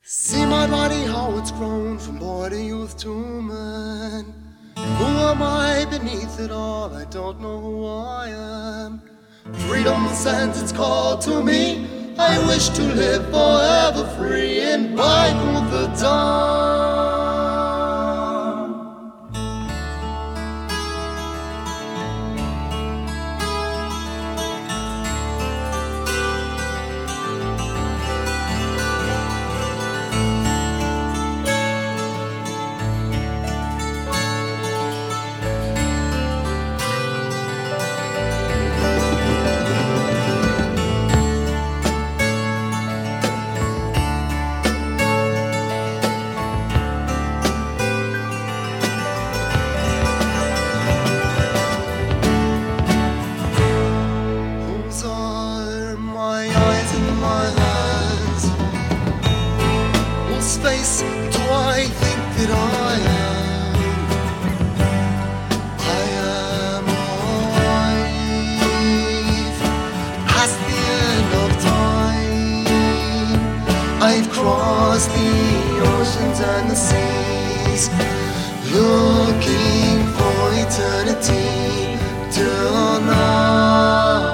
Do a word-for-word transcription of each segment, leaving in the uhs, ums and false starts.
See my body, how it's grown from boy to youth to man. Who am I beneath it all? I don't know who I am. Freedom sends its call to me. I wish to live forever free and bide with the dawn. Space do I think that I am? I am alive past the end of time. I've crossed the oceans and the seas, looking for eternity till now.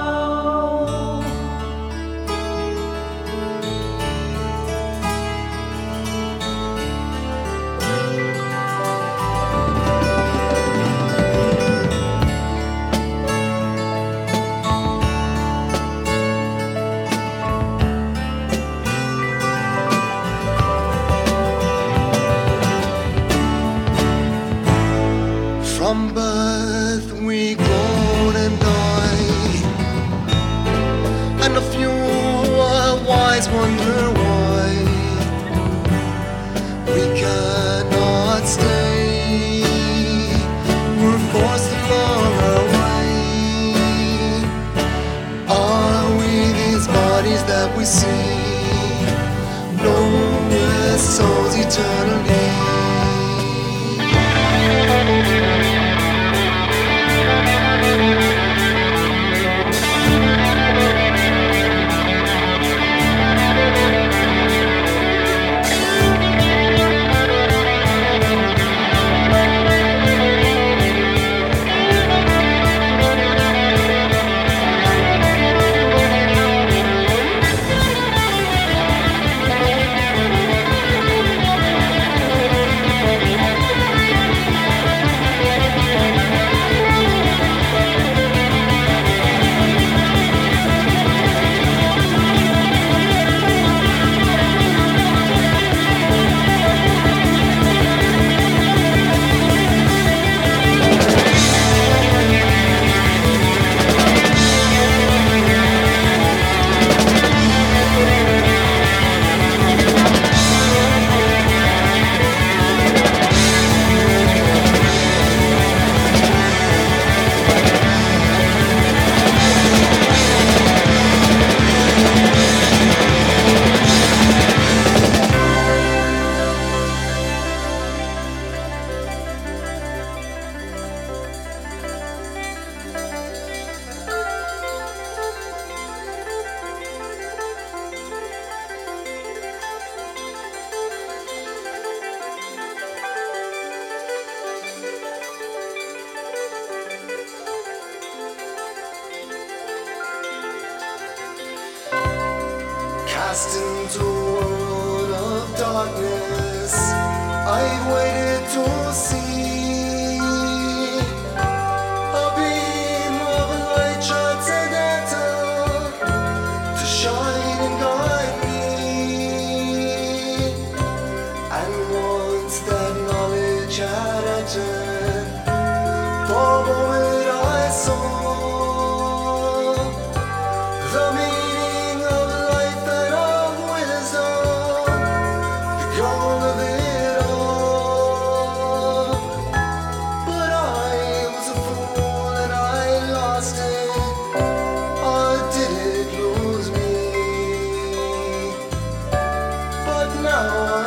From birth we grow and die, and a few are wise wonder why we cannot stay. We're forced along our way. Are we these bodies that we see? No, we're souls eternally. Cast into a world of darkness, I've waited to see a beam of a light transcendental to shine and guide me. And once that knowledge had entered, for a moment I saw the meaning of life and of wisdom, the goal of it all. But I was a fool and I lost it, or did it lose me? But now